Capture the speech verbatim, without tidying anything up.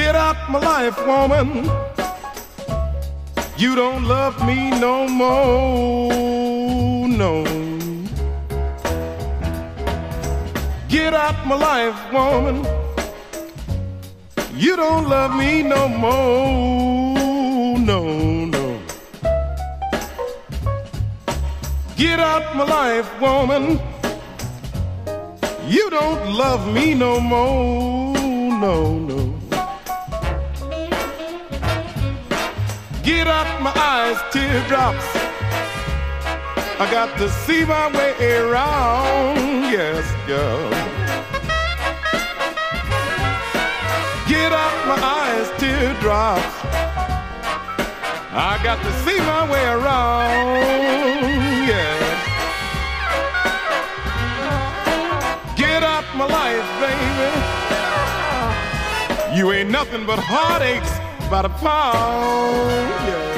Get out my life, woman. You don't love me no more, no. Get out my life, woman. You don't love me no more, no, no. Get out my life, woman. You don't love me no more, no, no. Get out my eyes, teardrops. I got to see my way around, yes, girl. Get out my eyes, teardrops. I got to see my way around, yes. Get out my life, baby. You ain't nothing but heartaches by the pound, yeah.